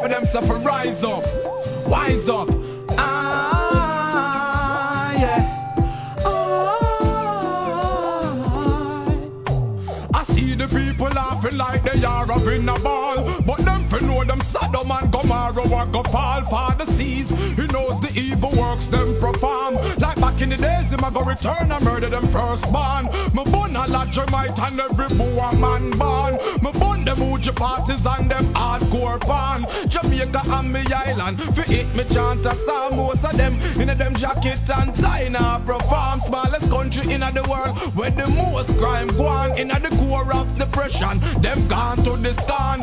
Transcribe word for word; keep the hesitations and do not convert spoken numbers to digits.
for them stuff and rise up, wise up. Ah, yeah. Ah. I see the people laughing like they are up in a ball, but them for know them Sodom and Gomorrah or go fall for the seas. He knows the evil works them perform. Like back in the days, him a go return and murder them firstborn. Me bun a lot Jemite and every boy man born. Me bun them Uji parties and them hardcore pan. Jamaica and me island, fi it me chant a song. Most of them in a them jacket and tie now perform. Smallest country in the world where the most crime go on. In the core of depression, them gone to the scan.